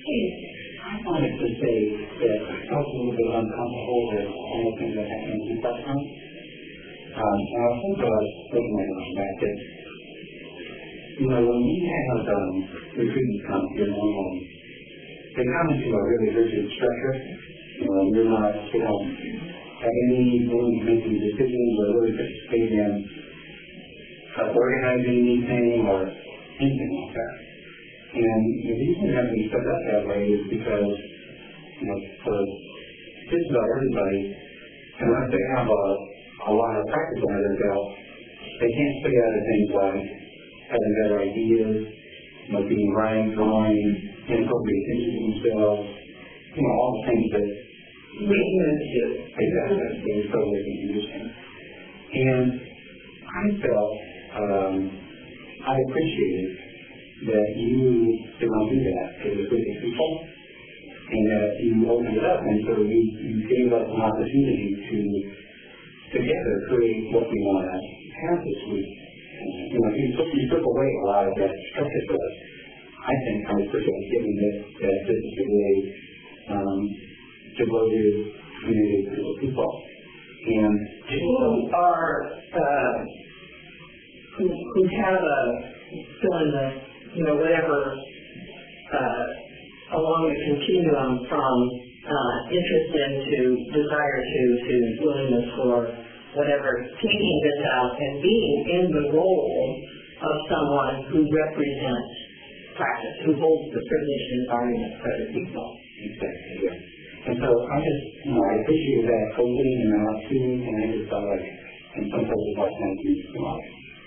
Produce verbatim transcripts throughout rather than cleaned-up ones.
I wanted to say that I felt a little bit uncomfortable with anything that happened in Buckman. Um, and I think I was thinking about that, that, you know, when we have um, recruiters come here normally, they come into a really rigid structure. You know, you're not, you know, have any room to making decisions or really participate in uh, organizing anything or anything like that. And the reason that we set up that way is because, you know, for just about everybody, unless they have a, a lot of practice under their belt, they can't stay out of things like having better ideas, you know, being right, drawing, inappropriate things to themselves, you know, all the things that we humans do. Exactly. They're totally interesting. And I felt, um, I appreciated that you did not do that to the group of people, and that you opened it up, and so we, you gave us an opportunity to together create what we want to have this week. You know, you took, you took away a lot of that structure for us. I think I appreciate giving that, that this is a way um, devoted community to the people. And who are, uh, who, who have a, fill in the, you know, whatever, uh, along the continuum from uh, interest in to desire to, to willingness for whatever, taking this out and being in the role of someone who represents practice, who holds the privileged environment for other people. Exactly, yeah. And so I just, you know, I appreciate that opening and that opportunity, and I just felt like in some places like that you come out.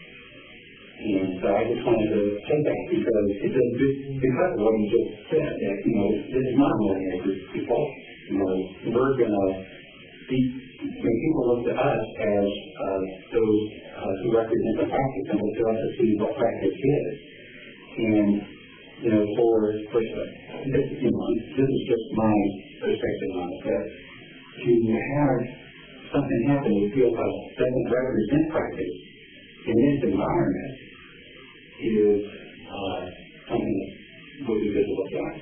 And so I just wanted to say that because it's a, because of what you just said, that, you know, this is not only a group of people. You know, we're going to be, when people look to us as uh, those uh, who represent the practice, and look to us to see what practice is. And, you know, for, for this, you know, this is just my perspective on it, that to have something happen that feels like doesn't represent practice in this environment is uh, something that will be visible to us.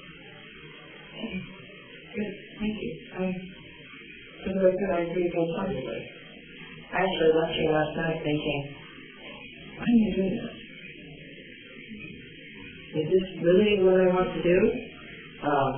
Good, thank you. Um, for the record, I agree wholeheartedly. I actually left here last night thinking, why am I doing this? Is this really what I want to do? Um,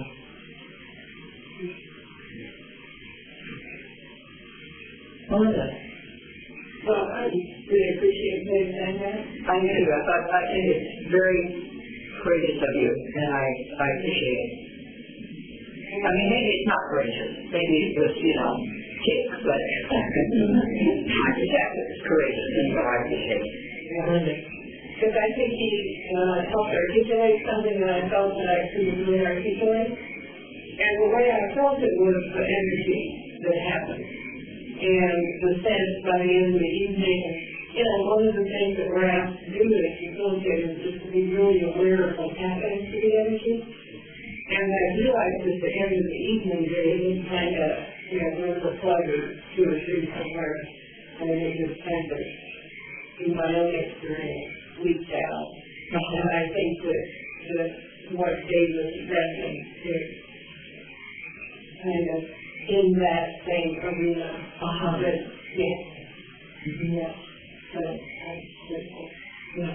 Melinda? Well, I really appreciate you saying that. I do. I thought I think it's very courageous of you, and I, I appreciate it. I mean, maybe it's not courageous. Maybe it was, you know, kick, but I just have to it's courageous, and so I appreciate it. Melinda? Because I think he uh, helped articulate something that I felt that I couldn't really articulate. And the way I felt it was the energy that happened. And the sense by the end of the evening, you know, one of the things that we're asked to do as facilitators is to be really aware of what's happening to the energy. And I realized at the end of the evening that it was kind of, you know, there was a pleasure to a shoot somewhere. And it just kind of, in my own experience, leaked out. And I think that, that what Dave was addressing is kind of in that same arena. Uh-huh. But, yeah. Mm-hmm. Yeah. So, I just, yeah.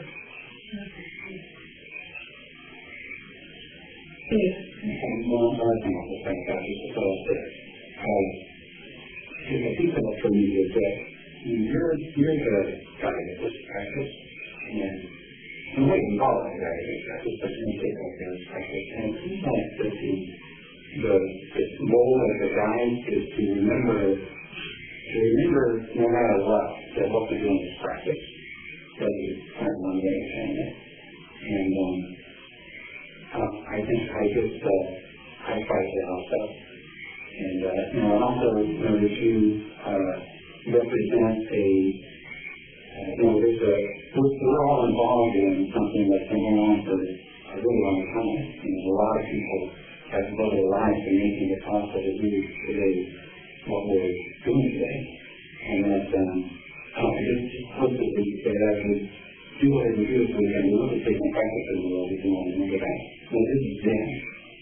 And one other thing I would think about is because that um, the people that for me is that you're, you're the guy that was practice, and the way you call it the guy that was practice, but you take like that as practice, and it seems like that the, the, the role of the guide is to remember, to remember no matter what, that what we're doing is practice. So it's kind of one way of saying it. And um, uh, I think I just, uh, I try to also. And, uh, you know, and also, you know, that you uh, represent a, uh, you know, there's a, we're, we're all involved in something that's been going on for a really long time. And a lot of people have devoted their lives to making it possible to do today what we're doing today. And that, um, uh, just explicitly say that we do whatever we do so we can look at taking practice in the world if you want to make it back. So this is them.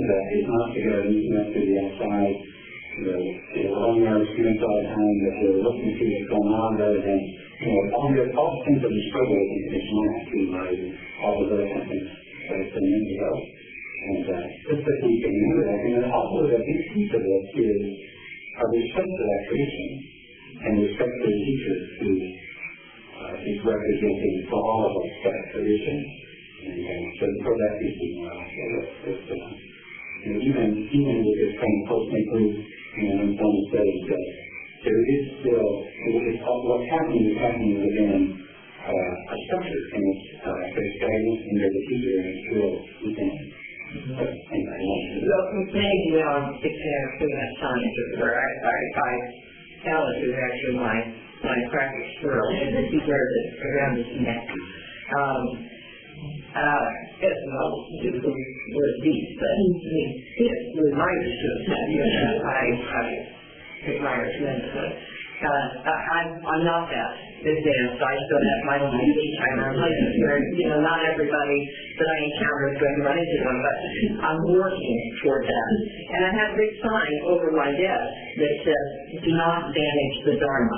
of that is not to go and to the outside, you know, they're running our students all the time, that they're looking to see what's going on rather than, you know, all the, all the things that we struggle with in this moment, too, right, and all those other kind of things that it's been years ago. And uh, just that we can do that. And then also the big piece of it is a respect for that tradition and respect for the teachers who uh, is representing for all of us that tradition. And um, so for that reason, uh, it's, it's, uh, you know, even, even with this kind of post-make group, you know, in some studies, that there is still, it's, what's happening is happening within uh, a structure, and it's, uh, there's guidance, and there's a teacher, and it's real within. Well, maybe we all declare too much time where I, I, I Alice is actually my, my practice girl, and she wears it around his neck. Um, uh, as well, it was these, but he reminded us of that. I, I admire tremendously. Uh, I'm, I'm not that advanced. I still have my own timer places where, you know, not everybody that I encounter is going to run into them, but I'm working toward that. And I have a big sign over my desk that says, do not damage the Dharma.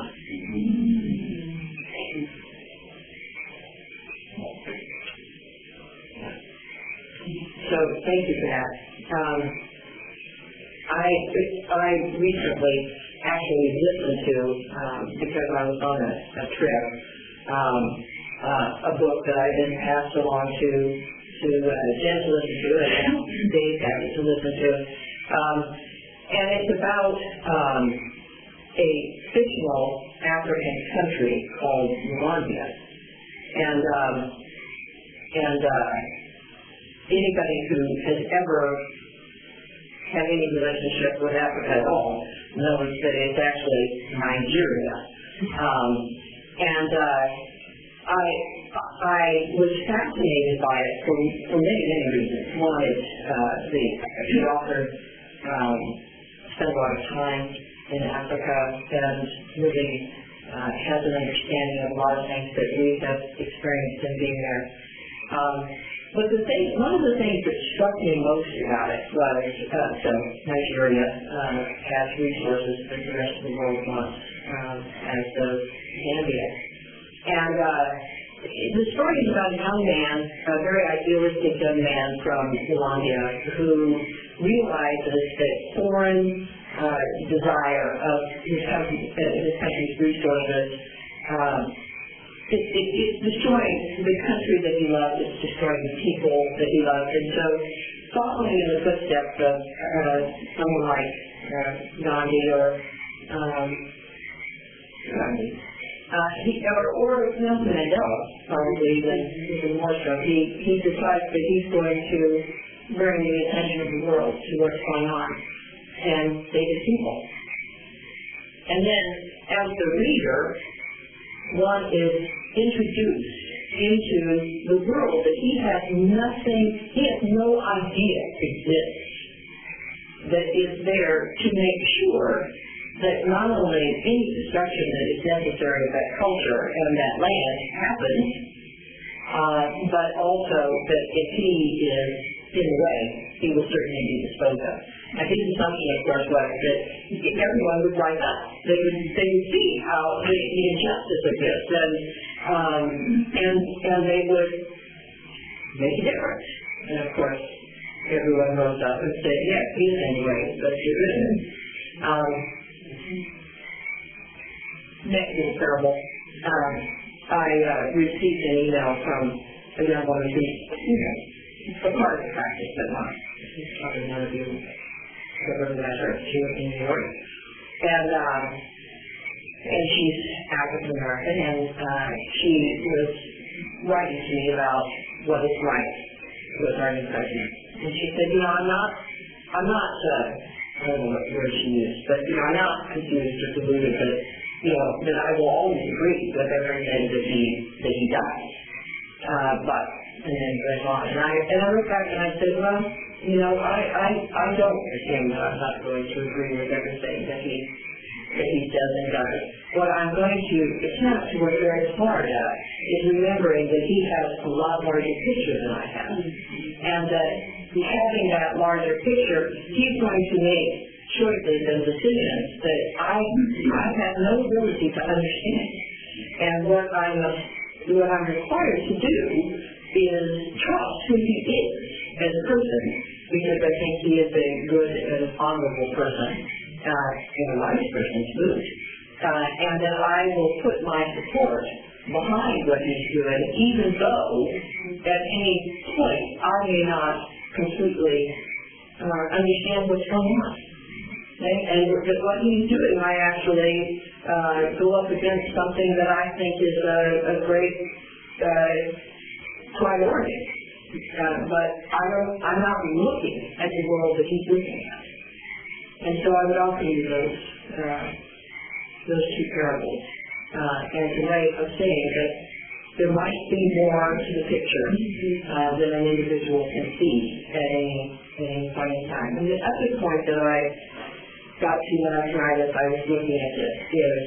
So thank you for that. Um, I, I recently actually listened to, um, because I was on a, a trip, um, uh, a book that I've been passed along to, to uh, Jen to listen to, and Dave got to listen to. Um, and it's about um, a fictional African country called Rwanda. And, um, and uh, anybody who has ever had any relationship with Africa at all knows that it's actually Nigeria. Um, and uh, I I was fascinated by it for, for many, many reasons. One is uh, the, the author um, spent a lot of time in Africa and really uh, has an understanding of a lot of things that we have experienced in being there. Um, But the thing, one of the things that struck me most about it was uh, so Nigeria uh, has resources that the rest of the world wants, um, as does Zambia. And uh, the story is about a young man, a very idealistic young man from Rwanda, who realizes that foreign uh, desire of his, country, uh, his country's resources um, It, it, it's destroying the country that he loved, it's destroying the people that he loved. And so, following in the footsteps of uh, someone like uh, Gandhi or um, Gandhi, uh, he, or, or Nelson Mandela, probably even, even more so, he, he decides that he's going to bring the attention of the world to what's going on and save his people. And then, as the reader, one is introduced into the world that he has nothing, he has no idea exists, that is there to make sure that not only any destruction that is necessary of that culture and that land happens, uh, but also that if he is in the way, he will certainly be disposed of. And his assumption, of course, was that everyone would rise up. They would, they would see how the, the injustice of this, and, um, and, and they would make a difference. And, of course, everyone rose up and said, yes, he is anyway, but he isn't. Um, next is terrible. Um, I uh, received an email from a young woman who, you know, for part of the practice, but not. Probably none of you ever met her. She was in New York. And, um, and she's African American, and uh, she was writing to me about what it's like with our new president. And she said, you know, I'm not, I'm not, uh, I don't know what word she used, but, you know, I'm not confused or deluded that, you know, that I will always agree with everything that he, that he does. Uh, but, and then goes on. And I, and I look back and I said, well, you know, I, I, I don't assume that I'm not going to agree with everything that he, that he says and does. What I'm going to attempt to work very hard at is remembering that he has a lot larger picture than I have. And that having that larger picture, he's going to make choices and decisions that I, I have no ability to understand. And what I'm, what I'm required to do is trust who he is as a person, because I think he is a good and honorable person, uh, and a wise person to boot. Uh, and that I will put my support behind what he's doing, even though at any point I may not completely uh, understand what's going on. Okay? And with what he's doing, I actually uh, go up against something that I think is a, a great uh, priority. Uh, but I don't, I'm not looking at the world that he's looking at. And so I would offer you those, uh, those two parables uh, as a way of saying that there might be more to the picture uh, than an individual can see at any, at any point in time. And the other point that I got to last night as I was looking at this is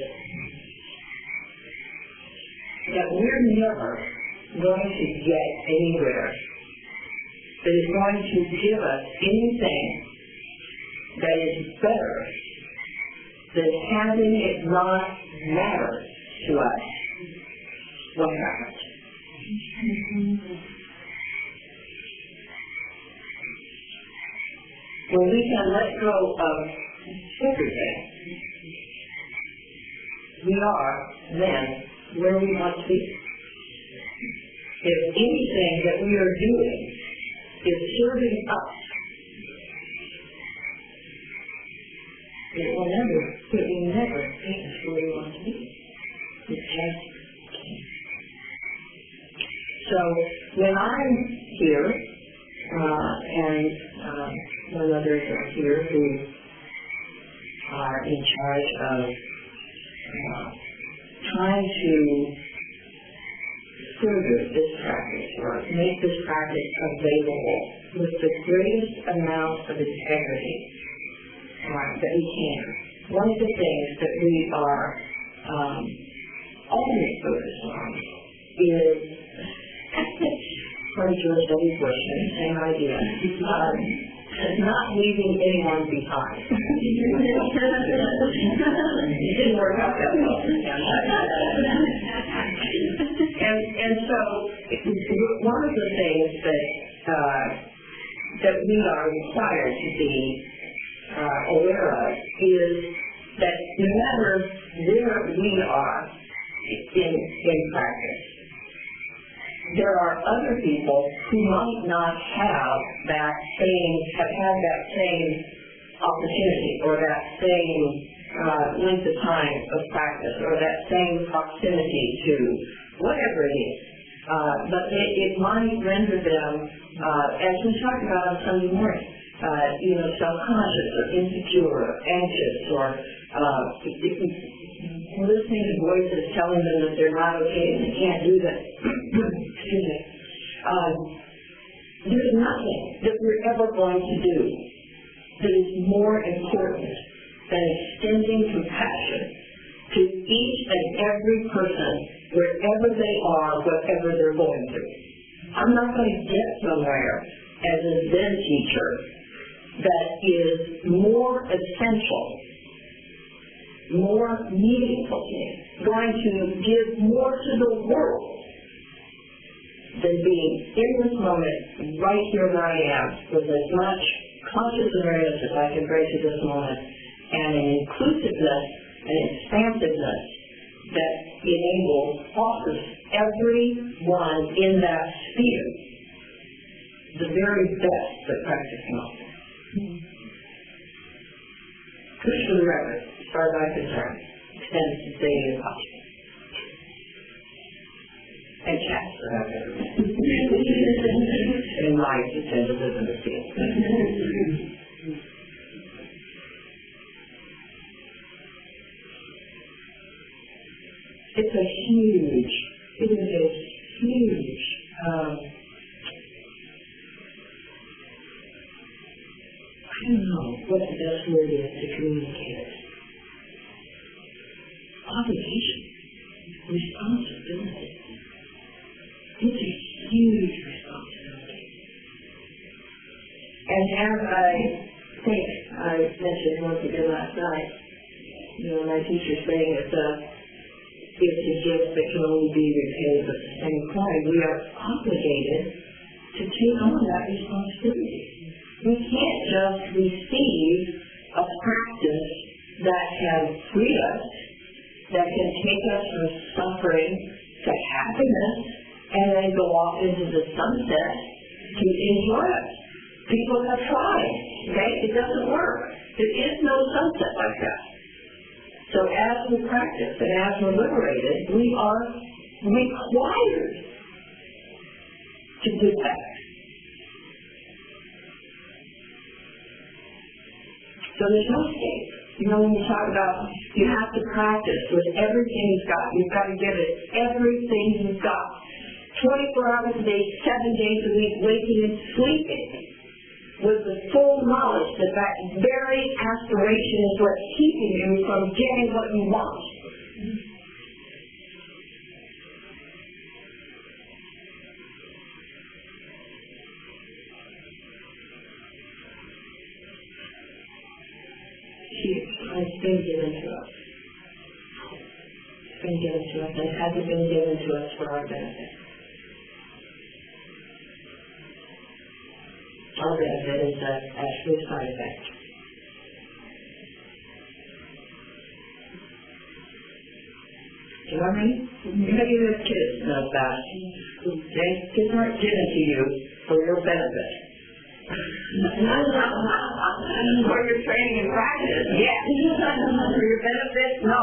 that we're never going to get anywhere that is going to give us anything that is better than having it not matter to us what happens. When we can let go of everything, we are then where we want to be. If anything that we are doing is serving us, it will never, it will never take us where we want to be. It just can't. So when I'm here, uh, and uh, when others are here who are in charge of uh, trying to further this practice or make this practice available with the greatest amount of integrity uh, that we can. One of the things that we are um, always focused on is from George W. Bush, same idea, um, not leaving anyone behind. It didn't work out that well. And, and so, one of the things that uh, that we are required to be uh, aware of is that no matter where we are in, in practice, there are other people who might not have that same, have had that same opportunity or that same uh, length of time of practice or that same proximity to whatever it is. Uh, but it, it might render them, uh, as we talked about on Sunday morning, uh, you know, self-conscious or insecure or anxious or uh, listening to voices telling them that they're not okay and they can't do that. Excuse me. Um, there's nothing that we're ever going to do that is more important than extending compassion to each and every person wherever they are, whatever they're going through. I'm not going to get somewhere as a Zen teacher that is more essential, more meaningful to me, going to give more to the world than being in this moment, right here where I am, with as much conscious awareness as I can bring to this moment, and an inclusiveness, an expansiveness that enables, offers everyone in that sphere the very best that practice can offer. Push for the record, as far as I'm concerned, extends to staying as possible. And chat for that matter. And life extends to live in the field. It's a huge, it is a huge, um, I don't know what the best word is to communicate it. Obligation, responsibility. It's a huge responsibility. And as I think I mentioned once again last night, you know, my teacher saying it's a, it's a gift that can only be repaid with the same coin. We are obligated to take on that responsibility. We can't just receive a practice that can free us, that can take us from suffering to happiness, and then go off into the sunset to enjoy it. People have tried, okay? It doesn't work. There is no sunset like that. So as we practice and as we're liberated, we are required to do that. So there's no escape. You know, when we talk about you have to practice with everything you've got. You've got to give it everything you've got. twenty-four hours a day, seven days a week, waking and sleeping with the full knowledge that that very aspiration is what's keeping you from getting what you want. It's been given to us. It's been given to us, and it hasn't been given to us for our benefit. Our benefit is a actually side effect. Do you know what I mean? Many of those kids know that. Okay? Kids aren't given to you for your benefit. For your training and practice, yes. For your benefit, no.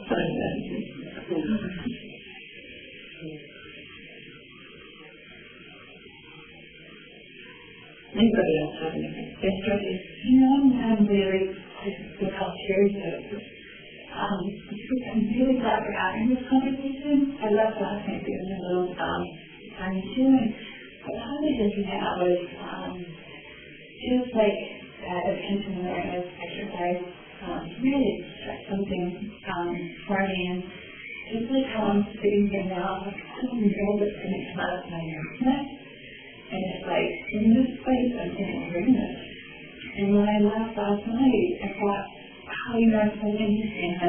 Anybody else have anything? Yes, Jody. You know, I'm really difficult here, so um, I'm really glad we're having this conversation. I love last night doing a little um, time too, and what I wanted to have was um, just like that attention awareness exercise um, really struck something um, for me, and just like how I'm sitting here now, like I don't know what's going to come out of my mouth. And it's like, in this place, I'm in awareness. And when I left last night, I thought, wow, you know, it's so interesting that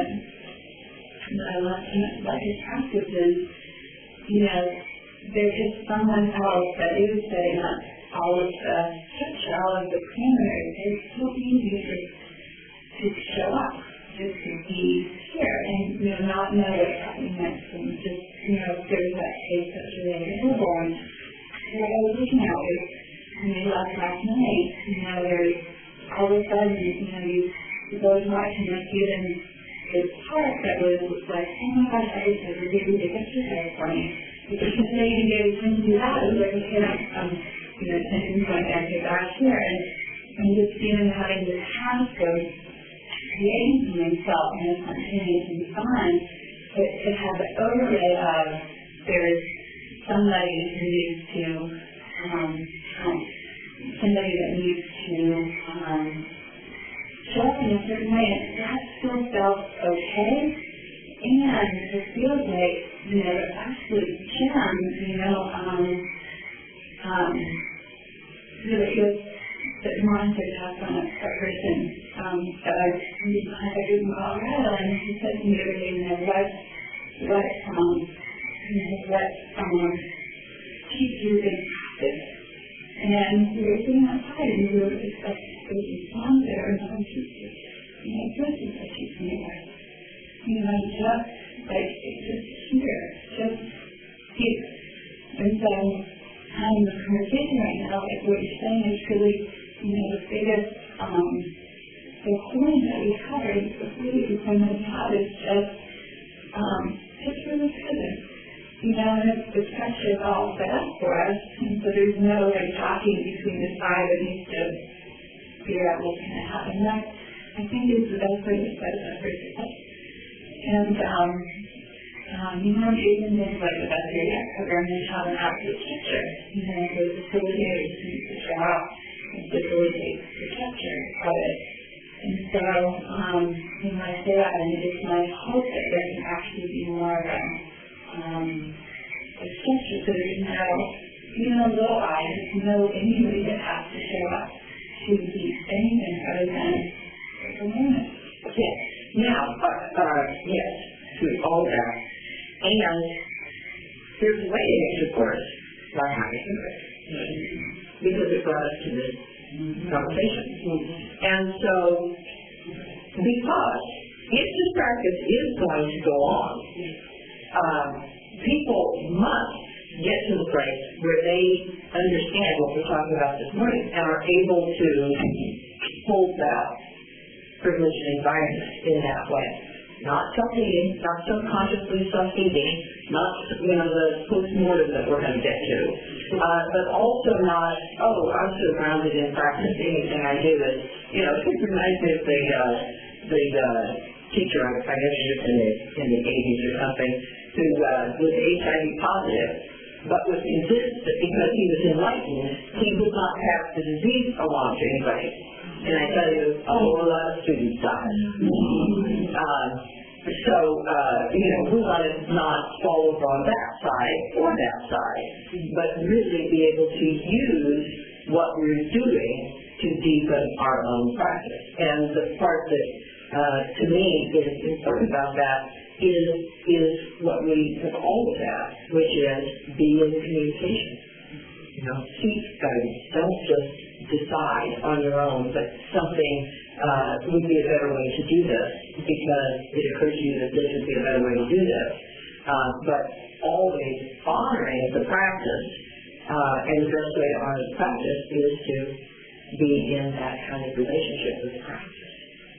I left like his practices, you know, there is someone else that is setting up all of the structure, all of the parameters. It's so easy to, to show up, just to be here and, you know, not know what's happening next and just, you know, there's that case that's really visible. And what I was looking at was, when I left last night, you know, there's all of a sudden, you know, you, you go to watch and you're given this part that was like, oh my gosh, I just had a really big exercise for me. Because they didn't get attention to that, it was like, okay, um, you know, attention going back to back here, and, and just feeling having this task of creating for myself and spontaneous and fun, but to have the overlay of there's somebody who needs to, um, um, somebody that needs to um, show up in a certain way, and that still felt okay. And it feels like, you know, absolute gems, you know, um, um, you know, it feels that Monica talked on a person um, that I really contacted in Colorado, and he said to me the other day, you know, what, what, um, you know, what, um, keeps you in practice. And we were sitting outside, and we were just like, there was a song there, and I was just, you know, this is what keeps me away. You know, just like, just here, just here. And so, um, the conversation right now, like what you're saying is really, you know, the biggest, um, the point that we covered, the biggest point that we have is just, um, just really present. You know, and it's, the structure is all set up for us, and so there's no, like, talking between the side that needs to figure out what's going to happen next. I think is the best way to set it up for success. And, um, um, you know, even things like the Best Area program is how to have the structure. You know, the facilitators who need to show up and facilitate the structure of it. And so, um, you know, I say that, and it's my hope that there can actually be more of a, um, a structure so there's no, even a little eye, there's no anybody that has to show up. And there's a way to make it worse by having it, because it brought us to this conversation. And so, because if this practice is going to go on, uh, people must get to the place where they understand what we're talking about this morning and are able to hold that privileged environment in that way. Not self-hating, not subconsciously self-hating, not, you know, the post-mortem that we're going to get to, uh, but also not, oh, I'm so grounded in practice, anything I do is, you know, it reminds me of the, uh, the uh, teacher, I guess he was in the, in the eighties or something, who uh, was H I V positive, but was convinced that because he was enlightened, he would not pass the disease along to anybody. And I tell you, oh, a lot of students die. Uh, so, uh, you know, we want to not fall over on that side or that side, but really be able to use what we're doing to deepen our own practice. And the part that, uh, to me, is important about that is, is what we have always asked, which is be in communication. You know, seek guidance. Don't just decide on your own that something uh, would be a better way to do this because it occurs to you that this would be a better way to do this. Uh, but always honoring the practice, uh, and the best way to honor the practice is to be in that kind of relationship with the practice.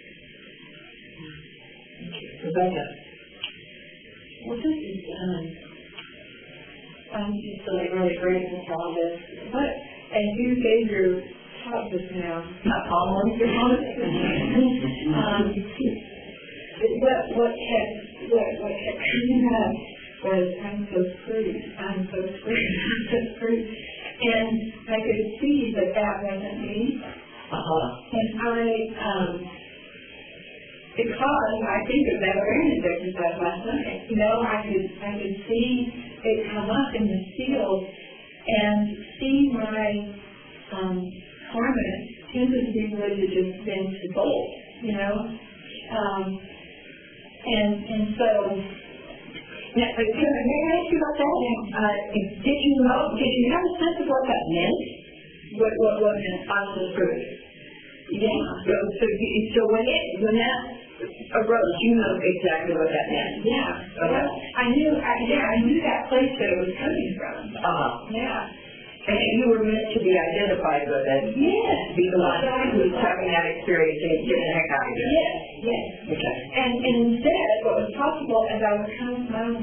Rebecca. Well, this is, um, I'm just really, really grateful for all this. But as you gave your talk just now, Not calling your um, what, what kept, what, what kept coming up was, I'm so free, I'm so free, I'm so free. And I could see that that wasn't me. Uh-huh. And I, um, because I think of that awareness exercise last night, you know, I could, I could see it come up in the field and see my um, karma tendency would have just been to bolt, you know. Um, and and so, Now, uh, can I may I ask you about that? Uh, did you know, did you have a sense of what that meant? what what what meant Positive proof. yeah. So, so, you- so when it, when that arose, you know exactly what that meant. Yeah. Okay. Well, I knew I yeah, I knew that place that it was coming from. Uh-huh. Yeah. And you were meant to be identified with it. Yes. Be the one who's having that experience and getting the heck out of here. Yes, yes. Okay. And, and instead, what was possible as I was kind of smiling,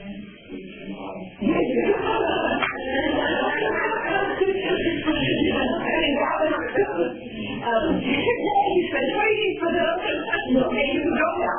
um, he's been waiting for the okay, you can go now.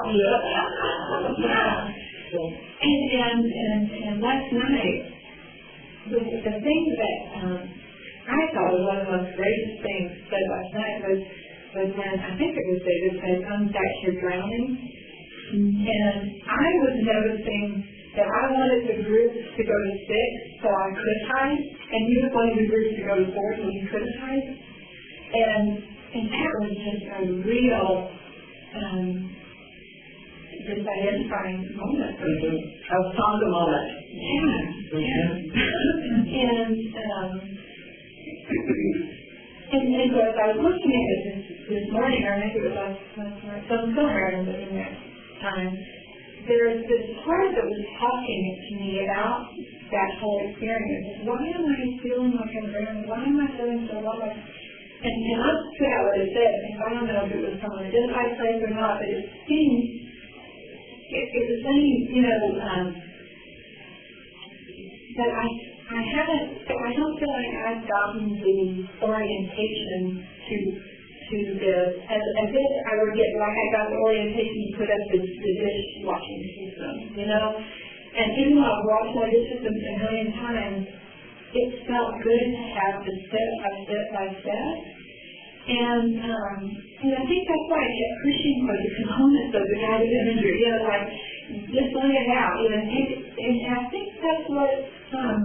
And, and, and, and last night, the, the thing that um, I thought was one of the most greatest things said last night was, was when, I think it was David said, I'm back here drowning. And I was noticing that I wanted the group to go to six so I could hide, and you wanted the group to go to four so you couldn't hide. And, and that was just a real um, just identifying moment for me. A stronger moment. Yeah, yeah. and, um, and, and so as I was looking at it this, this morning, or maybe it was last, last night, some- somewhere in, the, in that time, there's this part that was talking to me about that whole experience. Why am I feeling like I'm drowning? Why am I feeling so low? And, and I forgot what it said, and I don't know if it was from an identified place or not, but it seemed, it, it was saying, you know, um, that I, I haven't, I don't feel like I've gotten the orientation to, to the, as, as if I were getting, like I got the orientation to put up the, the dishwashing system, you know? And even though I've washed my dishes a million times, it felt good to have the step by step by step. And, um, and I think that's why I kept pushing for the components of the guided imagery, you know, like, just lay it out, you know, take it, and I think that's what, um,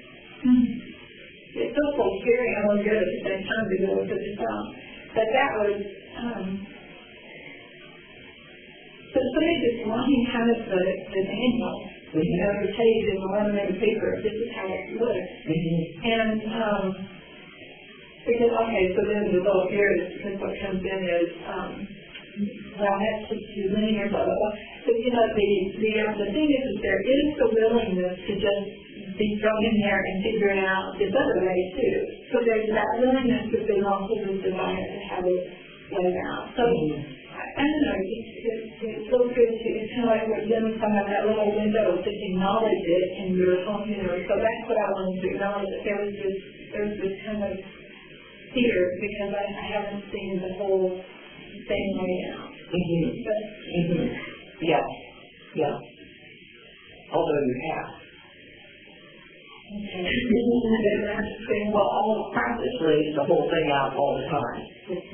it feels so scary and so good at the same time to go with this out. But that was, um, so somebody just wanting kind of the, the manual, Mm-hmm. You know, the page in the laminated paper, this is how it looks. Mm-hmm. And, um, because, okay, so then the little here is, is what comes in is, um, well, that's just too linear, blah, blah, blah. But, you know, the, the, uh, the thing is, is there is the willingness to just be thrown in there and figure it out this other way, too. So there's that willingness, but there's also this desire to have it laid out. So, I, I don't know, it's, it's, it's so good to, it's kind of like what Jim was talking about, that little window, just acknowledge it in your home, you know. So that's what I wanted to acknowledge, that there was this, there was this kind of fear, because I, I haven't seen the whole thing laid out. Mm-hmm. But, Mm-hmm. Yeah, yeah. Although you have. okay. Well, all practice lays the whole thing out all the time.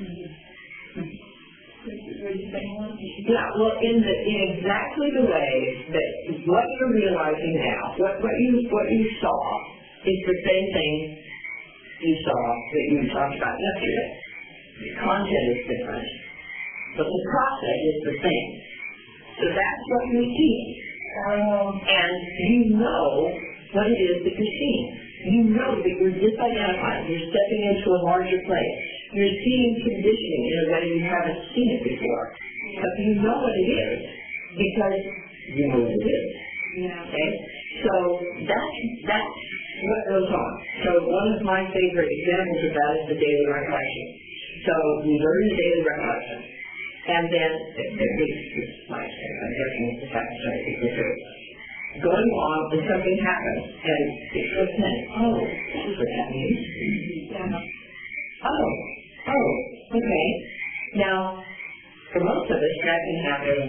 Were you saying one? Yeah, well, in the in exactly the way that what you're realizing now, what what you what you saw is the same thing you saw that you talked about yesterday. The content is different, but the process is the same. So that's what you're seeing. Um, And you know what it is that you're seeing. You know that you're disidentifying. You're stepping into a larger place. You're seeing conditioning in a way you haven't seen it before. But you know what it is because you know what it is. yeah. Okay? So that's, that's what goes on. So one of my favorite examples of that is the daily recollection. So we learn the daily recollection. And then, at least it's my I'm guessing it's the fact that people do. Going along, and something happens, and it goes in. Oh, this is what that means. Yeah. Oh, oh, okay. Now, for most of us, that can happen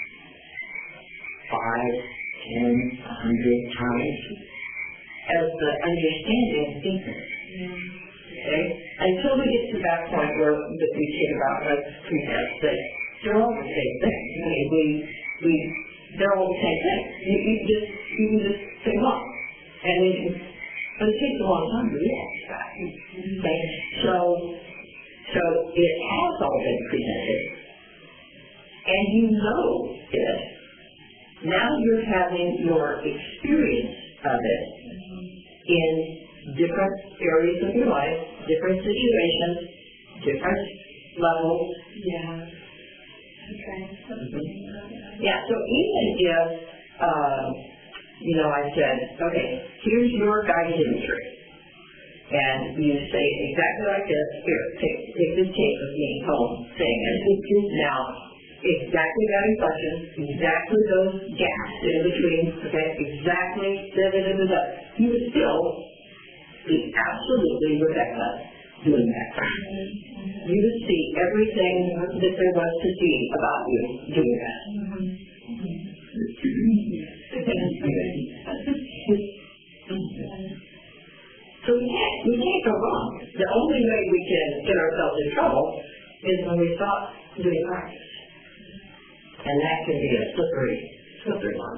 five, ten, a hundred times as the understanding deepens. Okay? Until we get to that point where that we think about like pretense, that they're all the same thing. I mean, we, we, they're all the same thing. You, you just, you can just say, well, and you can, but it takes a long time to realize that. Okay? So, so it has all been presented, and you know it. Now you're having your experience of it in different areas of your life, different situations, different levels. Yeah. Okay. Mm-hmm. Yeah, so even if, uh, you know, I said, okay, here's your guided imagery, and you say exactly like this, here, take, take this tape of me home saying it. Now, exactly that inflection, exactly those gaps in between, okay, exactly da da da da da. You would still be absolutely Rebecca doing that. You would see everything that there was to see about you doing that. So we can't, we can't go wrong. The only way we can get ourselves in trouble is when we stop doing practice. And that can be a slippery, slippery one.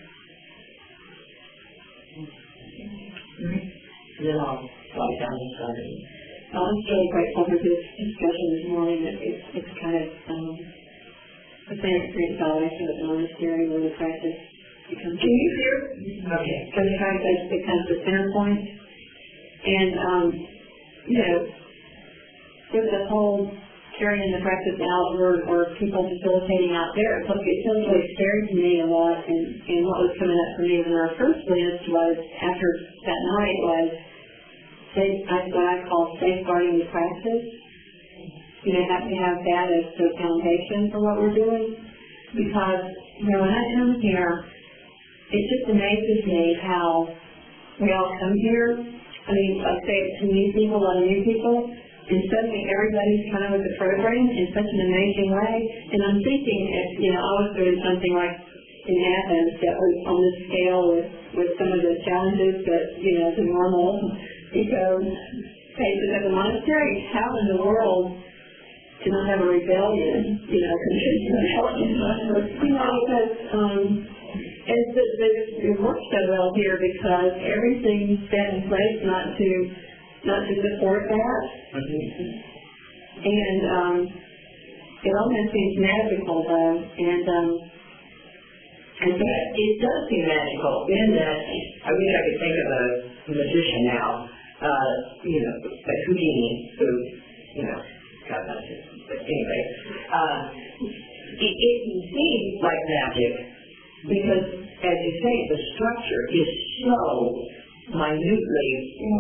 Mm-hmm. Then I'll slide down the study. I was really grateful for this discussion this morning. It, it's, it's kind of um, a fantasy evaluation of the monastery where the practice becomes. Can you hear? Okay. So the practice becomes the center point. And, um, you know, with the whole carrying the practice out or, or people facilitating out there, it's like it totally scared me a lot. And, and what was coming up for me in our first list was, after that night, was safe, what I call safeguarding the practice. You know, have to have that as the foundation for what we're doing. Because, you know, when I come here, it just amazes me how we all come here. I mean, I say to new people, a lot of new people, and suddenly everybody's kind of with the program in such an amazing way. And I'm thinking, if, you know, I was doing something like in Athens that was on this scale with, with some of the challenges that, you know, the normal eco faces at the monastery, how in the world can I have a rebellion, you know, you know, because, um, and the, the, it works so well here because everything's set in place not to not to support that. Mm-hmm. And um, it almost seems magical though. And um, And that, it does seem magical in that, I wish I could think of a magician now, uh, you know, like Houdini, who, you know, God knows him, but anyway, uh, it, it seems like magic because, as you say, the structure is so minutely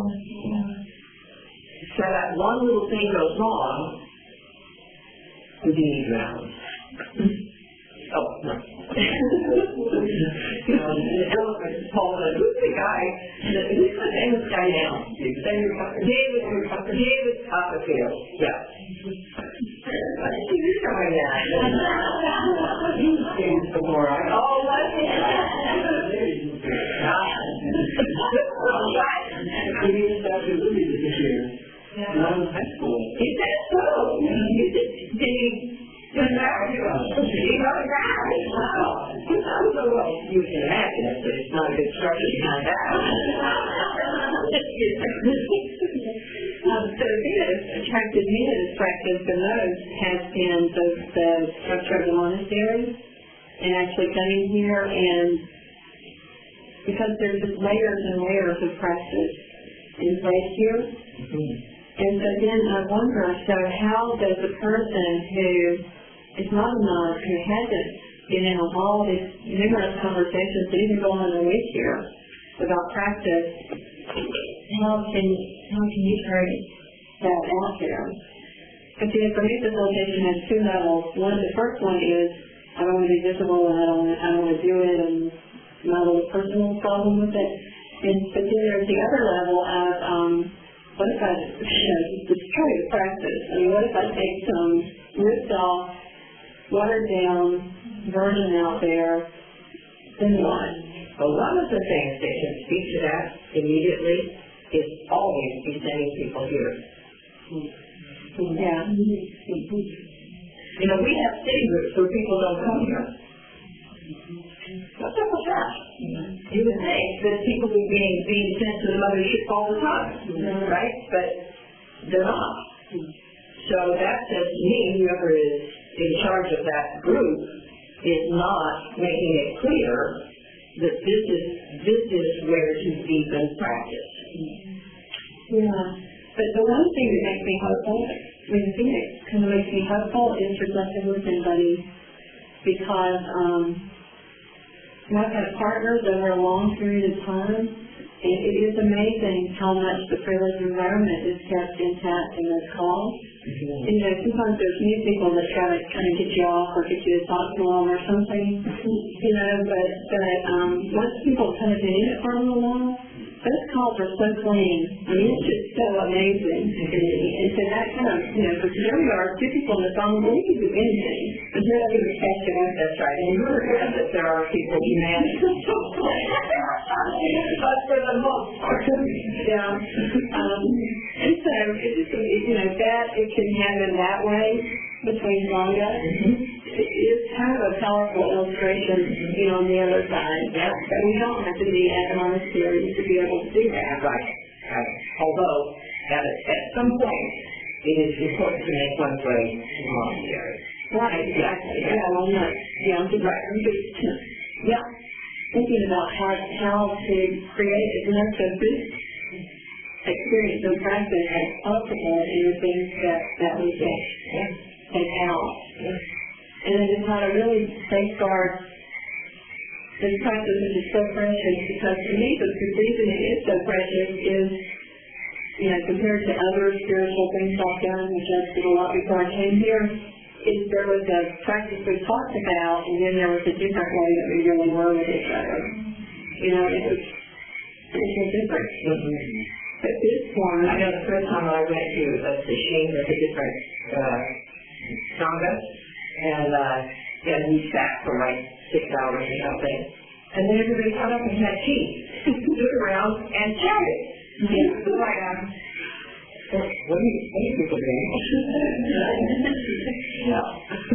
so that one little thing goes wrong, Houdini drowns. Oh, no. You know, the elephant is told that who's the guy, who's the famous guy now? David, David Copperfield. Yeah. You're showing that. You've seen before, right? Oh, what? We need to start with Louis this year. When I was in high school. Is that so? You did, did you, did marry you? You got married? Wow. I don't know what you can imagine it, but it's not a good structure behind that. Um, so the thing that has attracted me to this practice the most has been the, the structure of the monastery and actually coming here, and because there's just layers and layers of practice in place here. Mm-hmm. And so then I wonder, so how does a person who is not a monk, who hasn't been in all these numerous conversations that even go on in a week here about practice, how can how can you carry that out there? Because you know, for me, facilitation has two levels. One, the first one is I don't want to be visible and I don't I don't want to do it, and my little personal problem with it. And but then there's the other level of um, what if I you know, destroy the practice? I mean, what if I take some ripped off, watered down version out there? Then what? Well, one of the things that can speak to that immediately is always be sending people here. Yeah. You know, we have city groups where people don't come here. What's up with that? You would think that people would be being, being sent to the mothership all the time, right? But they're not. So that says to me, whoever is in charge of that group is not making it clear that this is this is where to deepen practice. Yeah. But the one thing that makes me hopeful, I mean, the thing that kind of makes me hopeful is reflecting with somebody, because um, I've had partners over a long period of time, and it is amazing how much the privileged environment is kept intact in those calls. Mm-hmm. You know, sometimes there's new people that try to kind of get you off or get you to talk to them or something, you know, but, but um, once people kind of been in it for a little while, those calls are so clean. I mean, it's just so amazing. And, and so that kind of, you know, because here we are, two people in the phone, well, we can do anything. But you're not even catching up, that's right. And you're aware that there are people who manage to talk but for the most part. Yeah. Um, and so, it just, you know, that it can happen that way between Sangha. Mm-hmm. It is kind of a powerful illustration, you know, on the other side. Yeah. That we don't have to be at a monastery to be able to do that. Right. Right. Although, at, at some point, it is important to make one's way to the monastery. Right, exactly. Yeah, yeah, well, not, yeah, I'm just, right. I'm just, yeah, thinking about how, how to create as much of this experience and practice as possible in the things that, that we take, yeah. take out. Yeah. And then just how to really safeguard this practice, which is so precious, because to me, the reason it is so precious is, you know, compared to other spiritual things I've done, which I did a lot before I came here, is there was a practice we talked about, and then there was a different way that we really were with each other. You know, it was, it was different. Mm-hmm. But this one, I know the first time I went to uh, the Shane was a different uh, Sangha, and uh, yeah, we sat for like six hours or something, and then everybody got up and had tea, stood around and chatted. Mm-hmm. It was like, um, what are you, what are you people doing? Yeah.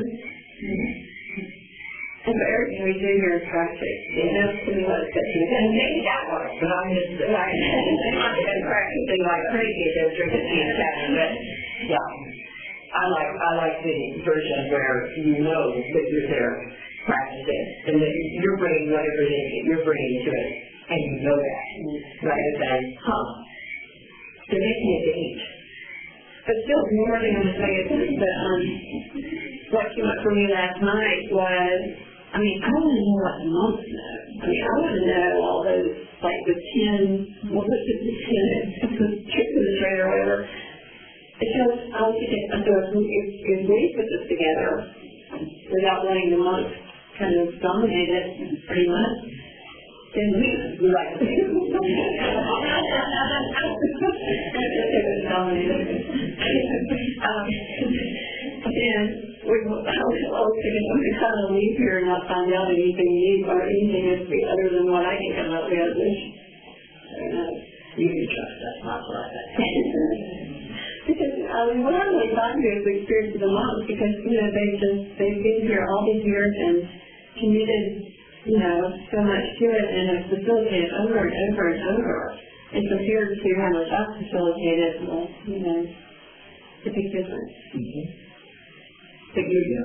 And so everything we do here is practice. You know, to me what it's good. And maybe that works, but I'm just, I, they might have been practicing like crazy if they were drinking tea and chatting, but yeah. I like, I like the version where you know that you're there practices, and that you're bringing whatever it is that you're bringing to it, and you know that, rather than, huh, they're making a date. But still, the more thing I'm going to say is that um, what came up for me last night was, I mean, I want to know what the monks know. I mean, I want to know all those, like the ten, what was it, the ten, the tricks of the trade or whatever. Because I was thinking, so if, if, if we put this together without letting the monks kind of dominate it pretty much, then we would like to dominate it. um, and we, I was always thinking I'm going to kind of leave here and not find out anything new or anything other than what I can come up with. Which, I don't know. You can trust us, not what I Because, I mean, what I really value is the experience of the monks because, you know, they've just, they've been here all these years and committed, you know, so much to it and have facilitated over and over and over. And compared to how much I've facilitated, well, you know, it's a big difference. Mm-hmm. But you do.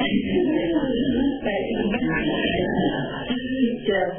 Yeah.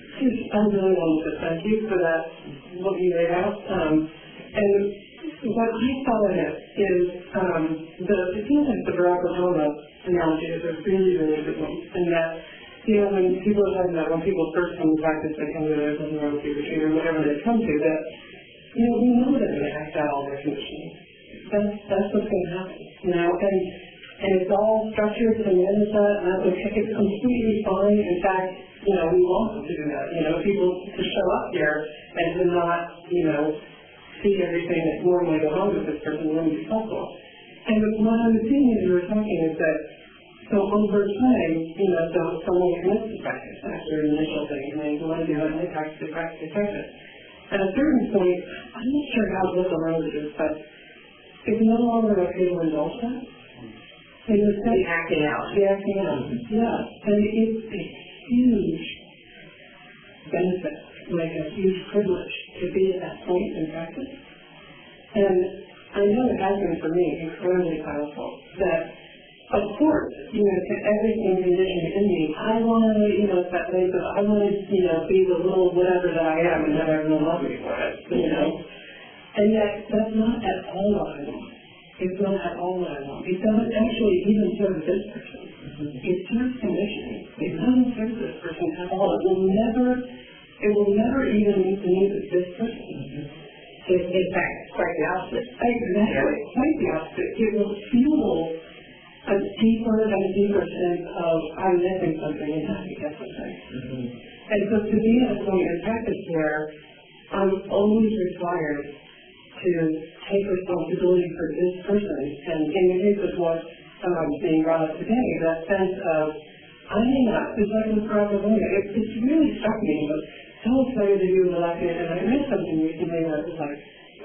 I really wanted to thank you for that, what you laid out. Um, and what I saw in it is um, the, it seems like the Barack Obama analogy is a really, really good one. And that, you know, when people are talking about when people first come to practice, they come to their neurology retreat or whatever they come to, that, you know, we know that they're going to act out all their conditioning. That's, that's what's going to happen, you know, and and it's all structured to manage that, and that's okay. It's completely fine. In fact, you know, we want them to do that. You know, people to show up here and to not, you know, see everything that normally goes on with this person wouldn't be possible. And what I was seeing as you were talking is that, so over time, you know, so someone commits to practice after an initial thing, and they want to do it, and they practice, they practice, they practice. At a certain point, I'm not sure how this around it is, but it's no longer okay to indulge that. And it's The acting out. The acting out, yeah. And it's a huge benefit, like a huge privilege to be at that point in practice. And I know it has been for me incredibly powerful that, of course, you know, to everything conditioned in me, I want to, you know, that way, but I want to, you know, be the little whatever that I am and have everyone love me for it, you know. And yet, that's not at all what I want. It's not at all what I want. It doesn't actually even serve this person. Mm-hmm. It serves conditioning. It doesn't serve this person at all. It will never, it will never even meet the needs of this person. Mm-hmm. It, in fact, quite the opposite. Exactly. Quite the opposite. It will fuel a deeper and deeper sense of I'm missing something and have to get something. Mm-hmm. And so to be at a point in practice where I'm always required to take responsibility for this person, and in the case of what um, being brought up today, that sense of I may not be like with Barack Obama. It, it's really struck me. I was so excited to do the last minute, and I read something recently that was like,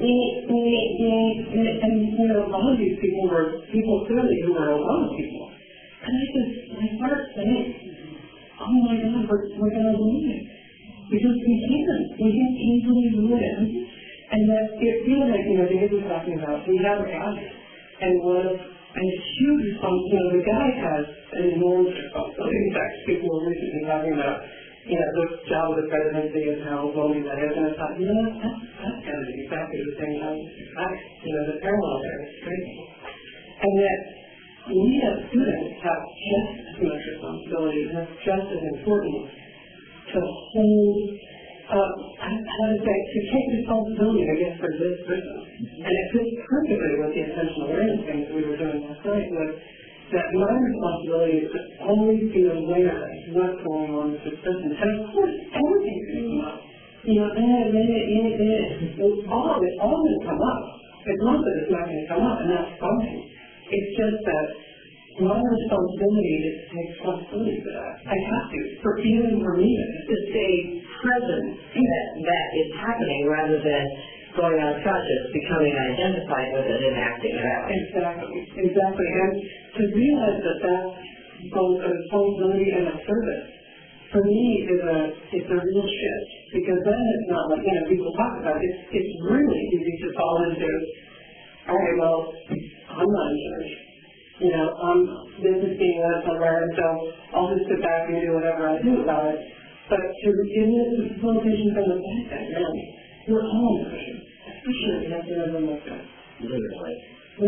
and you know, all of these people were people clearly who were Obama people, and I just my heart sank. Oh my God, we're, we're going to lose it because we can. We can easily lose it. And that it feels like, you know, David was talking about, we have a guy, and what a, and a huge responsibility, you know, the guy has an enormous responsibility. In fact, people were recently talking about, you know, the job of the presidency and how lonely that is, and I thought, you know, that's, that's kind of exactly the same as you know, the parallel there is crazy. And yet, we as students have just as much responsibility, and it's just as important to hold Uh, how to say, to take responsibility, I guess, for this person. And it fits perfectly with the intentional awareness thing that we were doing last night, was that my responsibility is to always be aware of what's going on with this person. And of course, everything's going to come up. You know, in a minute, in a minute, all of it, all of it come up. It's not that it's not going to come up, and that's fine. It's just that my responsibility is to take responsibility for that. I have to, for even for me, to stay present that that is happening rather than going unconscious, becoming identified with it and acting it out. Exactly, exactly. And to realize that that's both a responsibility and a service, for me, is a it's a real shift. Because then it's not like, you know, people talk about it. It's, it's really easy to fall into, all right, well, I'm not in charge. You know, um, this is being led somewhere, and so I'll just sit back and do whatever I do about it. But to begin with, the facilitation from the back end, really, we're all efficient, especially if you have to live in like that. Literally.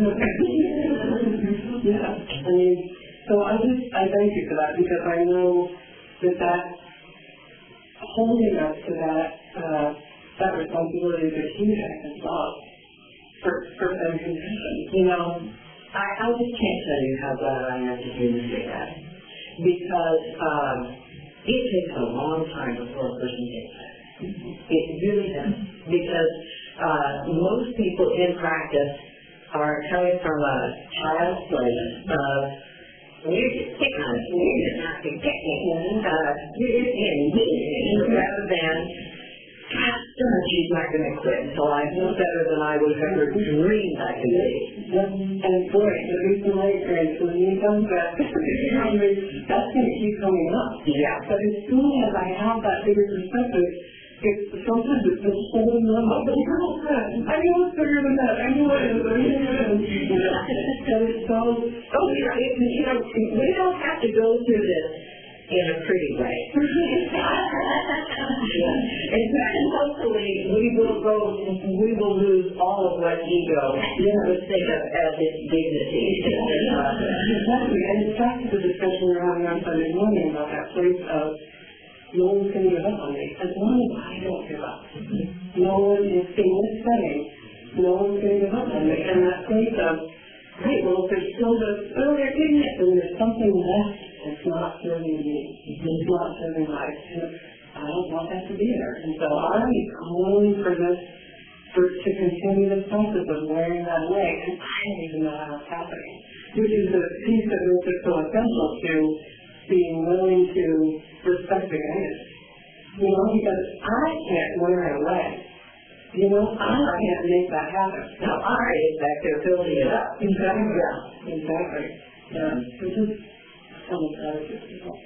Yeah, I mean, so I just, I thank you for that, because I know that that, holding us to that, uh, that responsibility is a huge act of love for, for some compassion. You know, I, I just can't tell you how glad I am to hear you say that. Because um, it takes a long time before a person gets that. It really does. Because uh, most people in practice are coming from a child's place of, you're just picking on me, you're just not picking me, uh, you're just getting me, rather than, God darn, she's not going to quit until I feel better than I would have ever dreamed I could be. And boy, at least in my experience, when you come back, that's going to keep coming up. Yeah. But as soon as I have that bigger perspective, it's sometimes it's just holding them up. I know it's bigger than that. I know it is. I know it is. And it's so, Oh, you know, it, you know, we don't have to go through this in a pretty way. In fact, hopefully, we will go, we will lose all of what ego would think of as its dignity. Exactly. And it's back to the discussion we were having on Sunday morning about that place of no one's going to give up on me as long as I don't give up. No one is in this setting. No one's going to give up on me. And that place of, hey, well, if there's still the, oh, they're getting it, then there's something left that's not serving me. It's not serving life. And I don't want that to be there. And so I'm calling for this, for, to continue this process of wearing that away. And I don't even know how it's happening. Which is the piece that is just so essential to being willing to respect the guidance. You know, because I can't wear it away. You know, I can't make that happen. Now, I is back there building it up. Exactly. Yeah. Exactly. Yeah. Which is so much gratitude.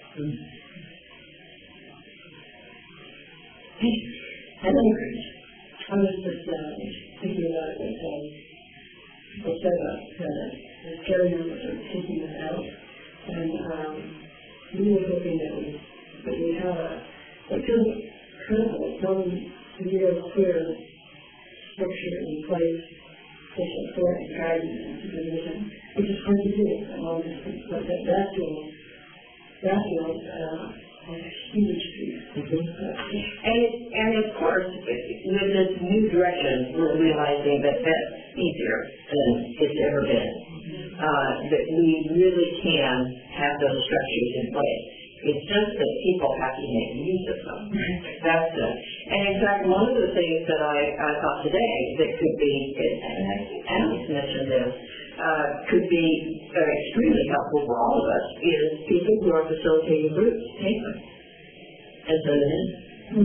And then, I was just uh, thinking about it and saying, well, said about uh, the scary numbers are taking us out. And um, we were hoping that we, that we have a, it feels critical, some real clear structure in place to support and guidance and supervision, which is hard to do at the moment. But that, that feels, that feels uh, a huge piece. Mm-hmm. And, and of course, with this new direction, we're realizing that that's easier than it's ever been. Uh, that we really can have those structures in place. It's just that people have to make use of them. That's it. And in fact, one of the things that I, I thought today that could be, and Alex mentioned this, uh, could be uh, extremely helpful for all of us, is people who are facilitating groups take them and send them in.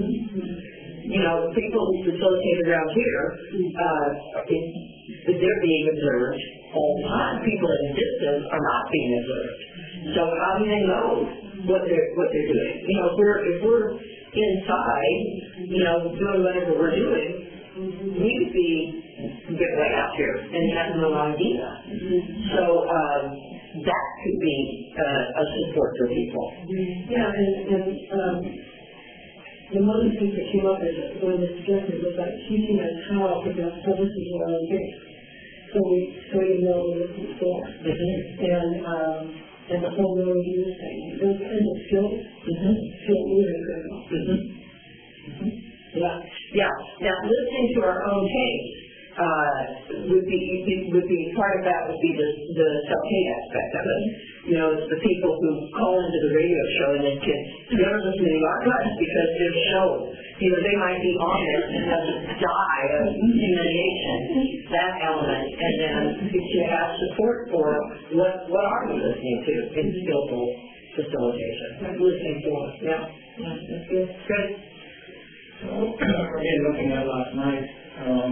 You know, people who facilitate around here, uh, it, they're being observed all the time. People in the distance are not being observed. So how do they know what they're what they're doing? You know, if we're if we're inside, you know, doing whatever we're doing, we could be get way out here and have no idea. So um, that could be uh, a support for people. Yeah, and, and um, the one of the things that came up is one of the suggestions was that teaching us how to build services in our own base. So we so we know what we're looking for. Mm-hmm. And um, and the whole know you were saying, those kinds of skills mm-hmm. feel really critical. Mm-hmm. Mm-hmm. Yeah. Yeah. Now listening to our own case uh, would be would be part of that would be the the self-hate aspect of it. You know, it's the people who call into the radio show and then can never listen to the archives because their show, you know, they might be on it and just die of humiliation. That element, and then if you have support for what what are we listening to in skillful facilitation? Listening for, yeah, yeah, that's good. Good. So, again, looking at last night, um,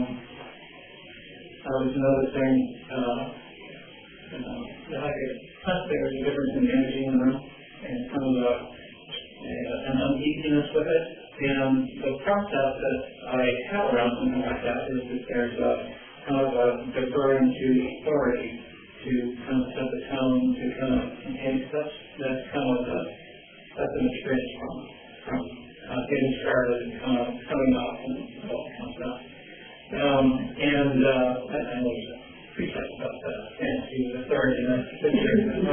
I was noticing uh, you know, that I could touch there was a difference in the energy in the room and kind of a, a, an uneasiness with it. And the process that I have around something like that is that there's a kind of a deferring to authority to kind of set the tone, to kind of, and that's, that's kind of the he was a third in that picture.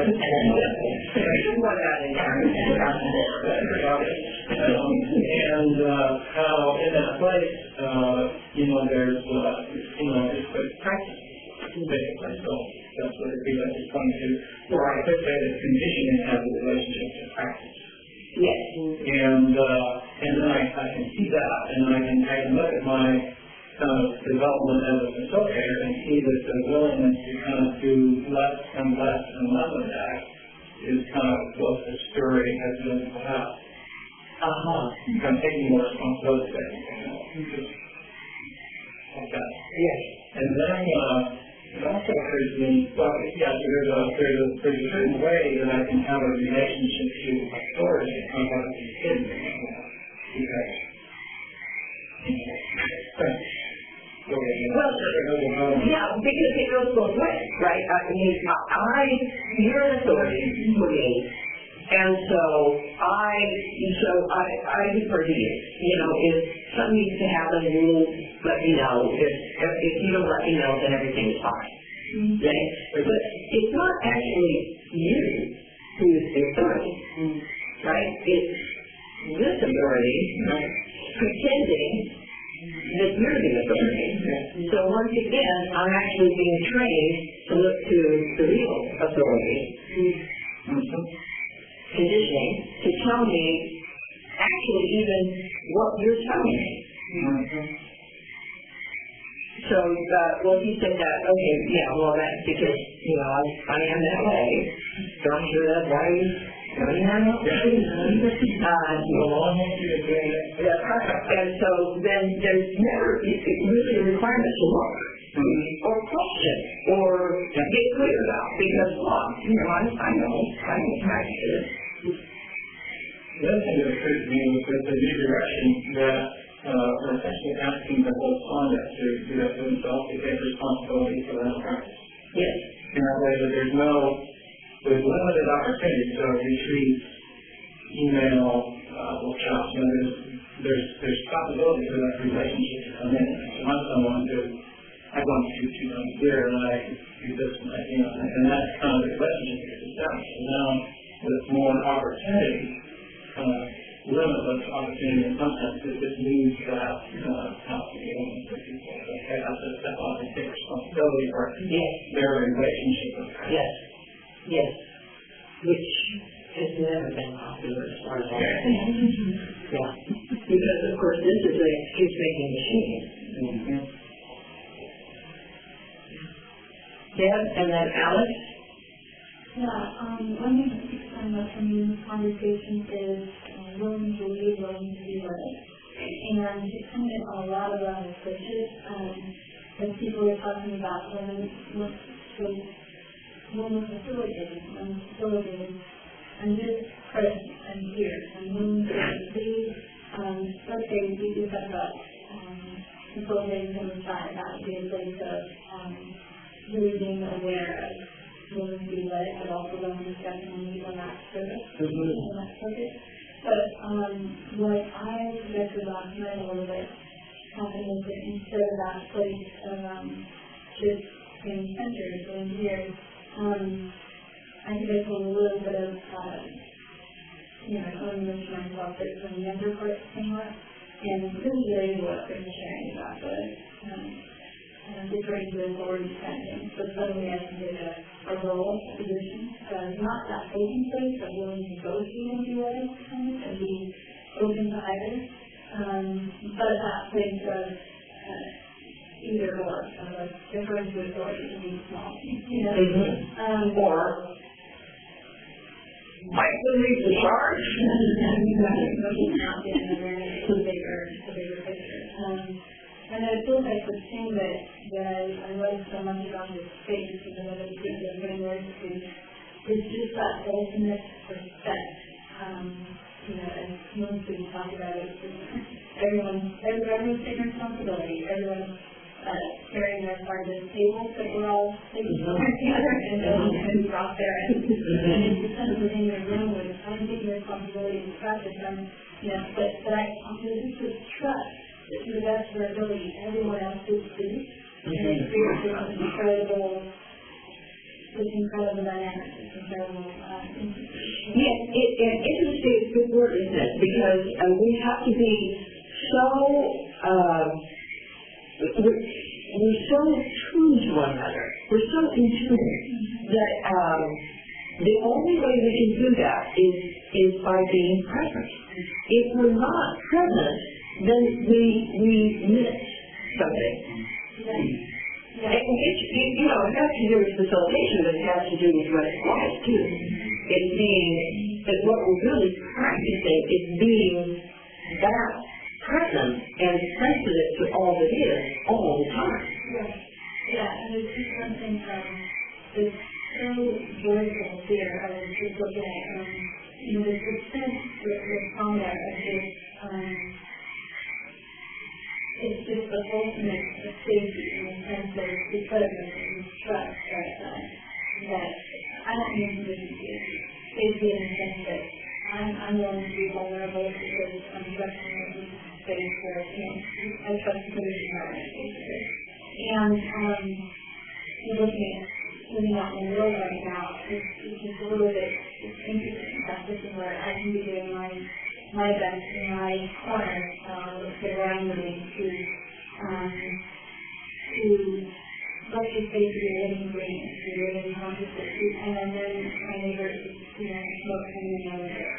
What about in there? Um, and uh, how in that place, uh, you know, there's, uh, you know, it's good practice, basically. So that's what it is pointing to. Or I could say that conditioning has a relationship to practice. Yes. And uh, and then I, I can see that, and I can I can look at my kind of development as a facilitator and see that the willingness to kind of do less and less and less of that is kind of what the story has been about. Uh-huh. Kind of taking more responsibility, basically. Like that. Yes. And then uh, it also occurs to me, well, yeah, there's a, there's a, there's a certain way that I can have a relationship to authority that comes out of these kids. Because, well, yeah, because it goes both ways, right? I mean, I, you're an authority for me, and so I, so I, I defer to you. You know, if something needs to happen, you let me know. If, if you don't let me know, then everything's fine. Mm-hmm. Okay? But it's not actually you who's the authority, right? It's this authority, right, pretending that you're the authority. So once again, I'm actually being trained to look to the real authority, conditioning, to tell me actually even what you're telling me. So, uh, well, he said that, okay, yeah, well, that's because, you know, I, I am that way. So I'm sure that's why you, uh, and so then there's never really a requirement to look or question or get clear about because, well, you know, I, I know, I know practice. The other thing that occurred to me was that the new direction that uh, we're essentially asking the whole conduct to do that for themselves, to take responsibility for that practice. Yes. In that way that there's no, there's limited opportunity, so retreats, email, uh, workshops, you know, there's, there's, there's possibility for that relationship to come in. So I'm someone who, I want to do two things here, and I do this, and I, you know, and that kind of relationship is established. So now, with more opportunity, uh, limitless opportunity in some sense, it just needs that uh, help to get in for people. Okay, I have to step up and take responsibility for yes. their relationship with God. Yes. Yes. Which has never been popular as far as I know. Yeah. Because, of course, this is an excuse-making machine. Mm-hmm. Deb, and then Alex? Yeah, um, one thing that keeps coming up for me in this conversation is uh, willing to lead, willing to be led. And it's coming in on a lot of levels, but just um, as people are talking about women, so women facilitating, women facilitating, and just present and here, and willing to lead, um, let's say we do talk about um, facilitating from the side, that would be a place of um, really being aware of willing to be led, but also willing to step in and lead on that service, on that service. But um, what I suggested last night a little bit happened is that instead of that place of um, just being centered, being here, um, I think I told a little bit of, uh, you know, I told you to myself that when the younger part came up, and this is really what I've been sharing about the um, uh, different to authority setting. So suddenly I can get a, a role, a position, uh, not that open place, but willing to go to and do other things and be open to either. Um, but that place of uh, either or, uh, like different to authority can be small. You know? Mm-hmm. Um, or might lead the charge. It's a bigger, a bigger picture. Um, And I feel like the thing that, that I, I like so much about this space is that other people are putting words to is just that ultimate respect. Um, you know, and most people talk about it, everyone, everyone's taking responsibility, everyone's uh, carrying their part of the table that we're all taking together and and drop there and, and it's just kind of within the room with I'm taking responsibility and practice and you know, but, but I this is trust. To the best of their ability, everyone else is too. And it creates this incredible incredible dynamics, it's incredible, uh, Yes, it, and interesting is a good word, isn't it? Because uh, we have to be so, uh, we're, we're so true to one another. We're so in tune that um, the only way we can do that is is by being present. If we're not present, then we we miss something. yeah. And it's, you know, it has to do with facilitation, but it has to do with what it's like, too. It's being, that what we're really practicing is being that present and sensitive to all that is all the time. Yeah, yeah, and there's just something um, that's so joyful here. I was just looking at, um, you know, there's this sense that that's on there of this, um, it's just the ultimate of safety in the sense that it's the presence and the trust right uh, that I don't mean to be safety in the sense that I'm, I'm willing to be vulnerable because I'm trusting that this is a space where, you know, I trust the environment, basically. And um, looking at living out in the world right now, it's, it's just a little bit it's interesting that this is where I can be doing my my best in my corner, um, sit around me to um, to let's just say to be living green, to be living consciously, and then my neighbor is, you know, smoking and over there.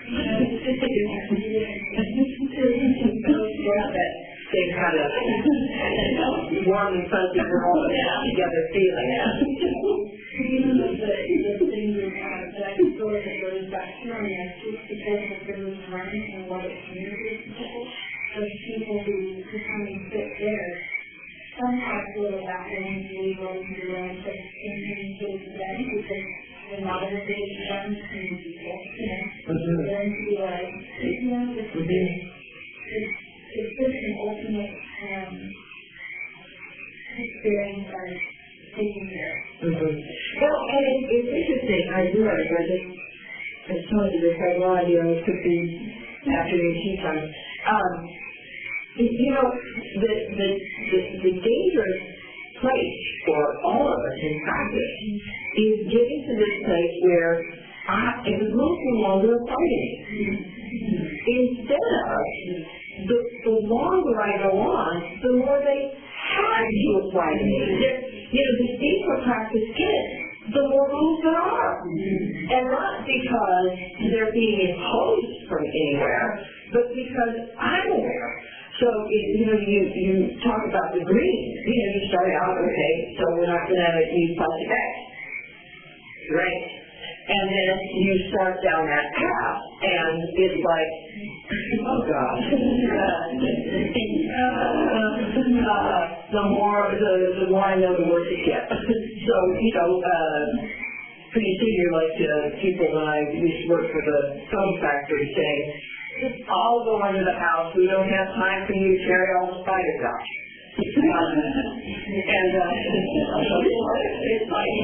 That same kind of warm and fuzzy we're all together feeling. Even the, the things that I feel like it goes back to me, I just because of the environment and what it communicates to people, those people who, who come and sit there, sometimes feel that they need to leave what to do and take communicate to them because they're not in a big young community people, you know, for them to be like, you know, this is, it's, it's just an ultimate um, experience of taking care. Mm-hmm. Well, and it, it's interesting, I do it, I just, I just wanted to say, well, you know, it could be afternoon tea time. Um, you know, the, the, the, the dangerous place for all of us in practice is getting to this place where I, it was no longer fighting. Instead of, the, the longer I go on, the more they have to apply to me. They're, you know, the deeper practice gets, the more rules there are. And not because they're being imposed from anywhere, but because I'm aware. So, you know, you, you talk about the green. You know, you start out, okay, so we're not going to use plastic bags. Right? And then you start down that path, and it's like, oh, God. uh, the more, the, the more I know, the worse it gets. So, you know, uh, pretty soon you're like uh, people when I used to work for the film factory saying, I'll go under the house. We don't have time for you to carry all the spiders out. um, and uh, it's like,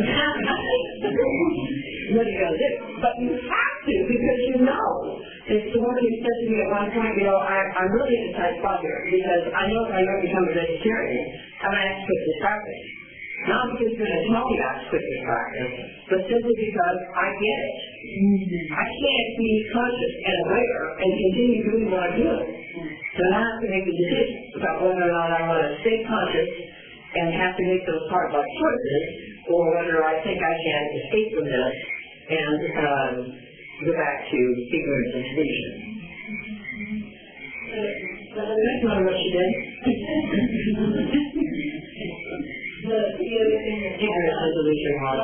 what are you going to do? But you have to because you know. It's the woman who said to me at one point, you know, I, I'm really in a tight spot here because I know if I don't become a vegetarian, I'm going to have to quit this practice. Not because you're going to tell me I have to quit this practice, but simply because I get it. I can't be conscious and aware and continue doing what I'm doing. So I have to make a decision about whether or not I want to stay conscious and have to make those hard life choices, or whether I think I can escape from this and um, go back to ignorance and delusion. That's not what she did. The, the other thing that Ignorance and delusion was.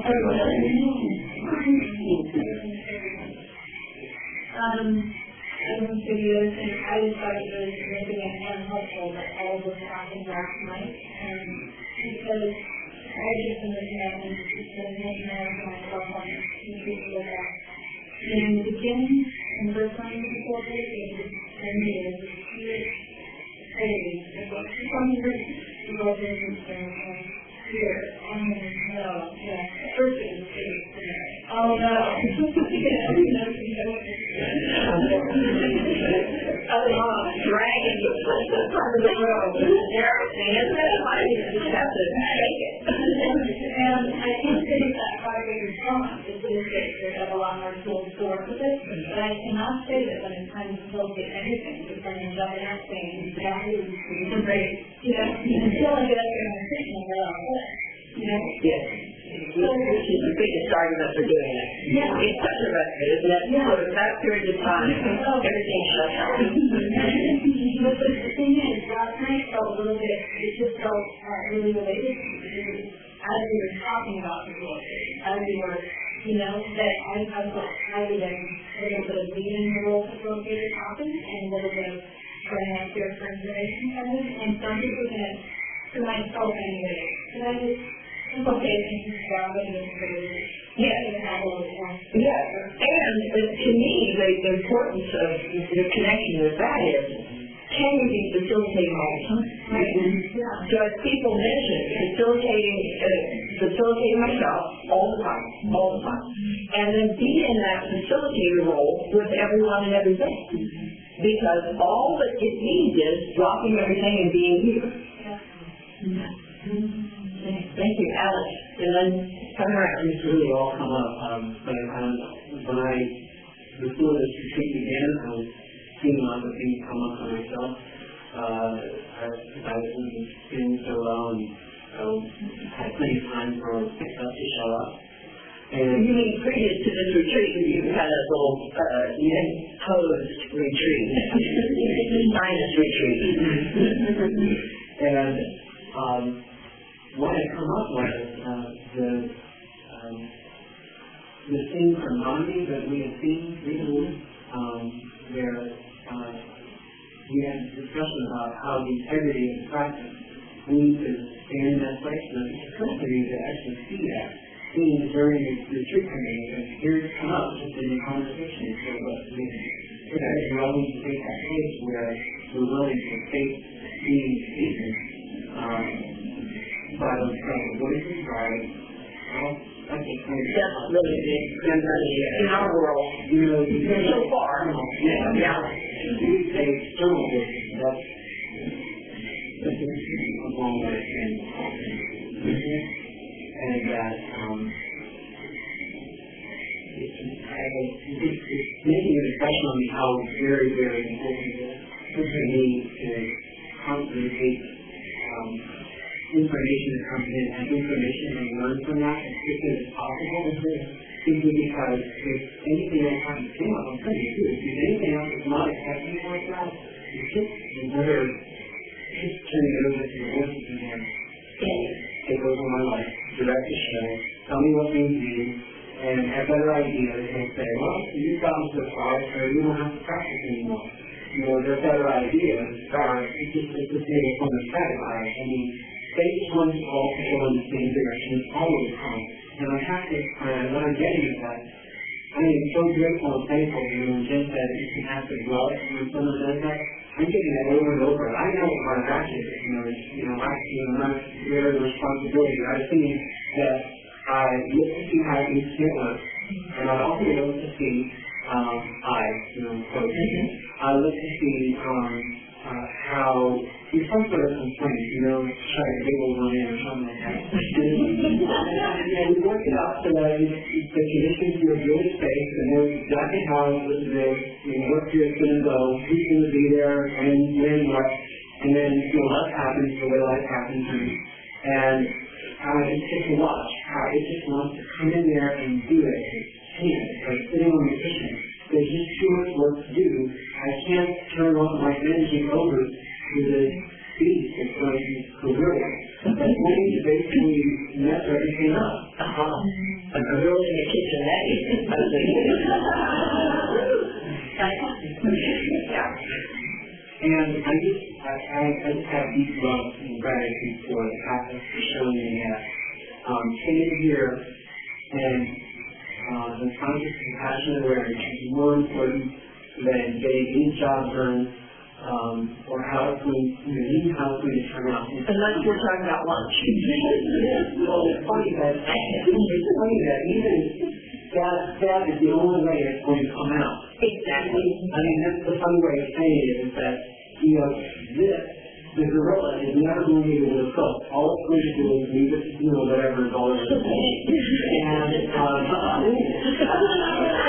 Um, I don't see the other thing. I just thought it was significant and helpful that all of this happened last night. Um, because I just been looking at and just been looking at myself on YouTube look at. And in the beginning, in the first time before this, it just sent me as a huge crazy. It was some reason. It wasn't here. I mean, no, yeah. First it was here. Oh, no. Oh, dragging you part of the road. Embarrassing, isn't it? I just have to take it. And I can't finish that part lot more tools to work with it, but I cannot say that when it's time to facilitate everything, we're going to jump in and saying, exactly, it's great, you know, until I get up here and fishing and go, you know? Yes. Which is the biggest argument for doing it. Yeah. It's such a respite, isn't it? Yeah. For that period of time, everything shuts down. But the thing is, last night felt a little bit, it just felt uh, really related to me, because as we were talking about the book, as we were, you know, that I, I felt highly that a little bit of leading the role facilitator talking, and a little bit of going out there for information coming, and so I'm just looking at, for myself anyway, and I just, it's okay, thank you for having this really, Yes. Yes. And uh, to me, the importance of the connection with that is, can we be facilitating all the time? Yeah. So as people mentioned, facilitating, uh, facilitating myself all the time, all the time. And then be in that facilitator role with everyone and everything. Because all that it means is dropping everything and being here. Yeah. Thank you, Alex. And then come around. It's really all come up, um, but um, when I, before this retreat began, I was seeing lots of things come up for myself. Uh, I, I wasn't feeling so well and um, had plenty of time for stuff to show up. And You mean previous to this retreat, you had a little, uh, you had posed retreat, sinus retreat. and um, what had come up was uh, the um, the scene from Gandhi that we had seen recently, um, where uh, we had a discussion about how the integrity of the practice, we need to stand in that place, and it's occurred to me to actually see that, seeing during the retreat committee, and here it's come up just in the conversation, so that we could actually willing to take that place where we're willing to take being statements, um, by themselves. What is this right? Well, that's a kind of That's really big in our world. you know, you can So far. yeah, yeah. You say external business, that's that's a long way in and that um it's, it's, it's making an impression on me how very, very important it is for me to constantly take um information that comes in and information and learn from that as quickly as possible. Simply because if anything else happens to come up, I'm telling you, if there's anything else that's not accepting like that, it's just better just turning it over to the voices in there. Take over my life, direct the show, tell me what things mean, and have better ideas and say, well, you've gotten so far, so you don't have to practice anymore. You know, their better ideas are just to take it from the static eye. I mean, they just want to all to go in the same direction all of the time. And I have to, uh, what I'm getting is that I am so grateful and thankful, you know, Jen said you can have to love when someone does that. I'm getting that over and over. I know what my back is, you know, you know, I, you know, my greater responsibility. I've seen that I look to see how things can work, and I also look to see, um, I, you know, so I look to see, um, uh, how there's some sort of complaint, you know, try to giggle one in or something like that. And we work it out so that the conditions feel good and safe, and know exactly how this is, you know, what period's going to go, who's going to be there, and when what, and then, you know, life happens the way life happens, and, and how it's just to watch, how it just wants to come in there and do it. It's like sitting on the cushion. There's just too much work to do. I can't turn off my energy over to the beast that's going to gorilla. That's going to basically mess everything up. Uh-huh. A gorilla in the kitchen, that is. And I just, I, I, I just have deep love and gratitude for the practice for showing me that um, staying here and uh, the conscious compassion awareness is more important than getting any job done, um, or how it's going, you know, even how it's going to turn out. Unless we're talking about lunch. Well, it's funny that, it's funny that even that, that is the only way it's going to come out. Exactly. I mean, that's the funny way of saying it is that, you know, this, the gorilla is never going to be able to cook. All it's going to do is leave it, you know, whatever is all it is. And, um,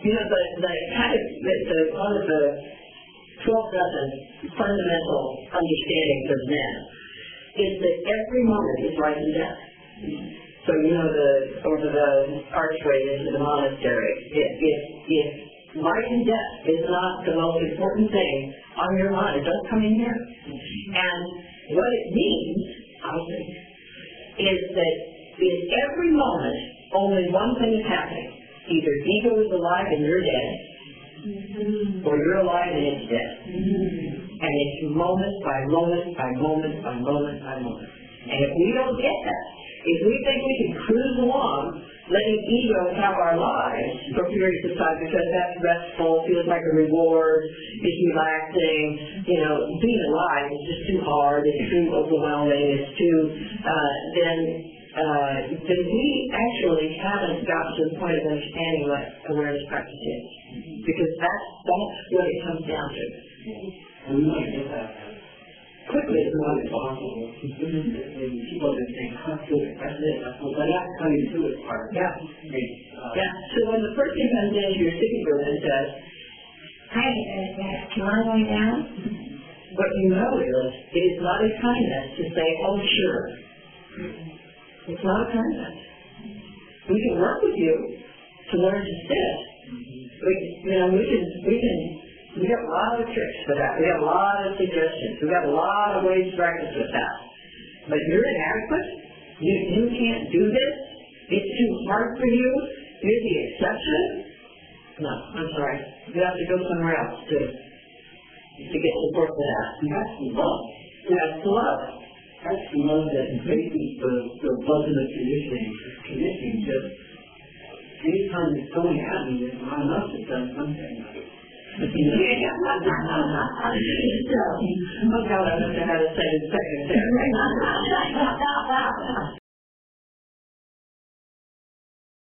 You know, the, the kind of, the, the, one of the twelve dozen fundamental understandings of Zen is that every moment is life and death. So, you know, the, over the archway into the monastery, if, if, if life and death is not the most important thing on your mind, don't come in here. And what it means, I think, is that in every moment, only one thing is happening. Either ego is alive and you're dead, mm-hmm. or you're alive and it's dead. Mm-hmm. And it's moment by moment by moment by moment by moment. And if we don't get that, if we think we can cruise along, letting ego have our lives for periods of time because that's restful, feels like a reward, it's relaxing, you know, being alive is just too hard, it's too overwhelming, it's too, uh, then Uh, then we actually haven't got to the point of understanding what awareness practice is. Because that's, that's what it comes down to. And we might get that quickly as much as possible. Maybe people are saying, how to do it, that's it, that's what, but that's how you do it part. Yeah. Uh, yeah. So when the person comes into your sitting room and says, hi, can I lie down? What you know is, it is not a kindness to say, oh, sure. It's not a kindness. We can work with you to learn to sit. We, you know, we can, we can, we have a lot of tricks for that. We have a lot of suggestions. We have a lot of ways to practice with that. But you're inadequate. You, you can't do this. It's too hard for you. You're the exception. No, I'm sorry. You have to go somewhere else to, to get support for that. You have to love. You have to love. That's the love that embraces the, the wasn't a conditioning. Conditioning just, anytime it's going at me, I must have done something. Oh, God, I must have had a second second there.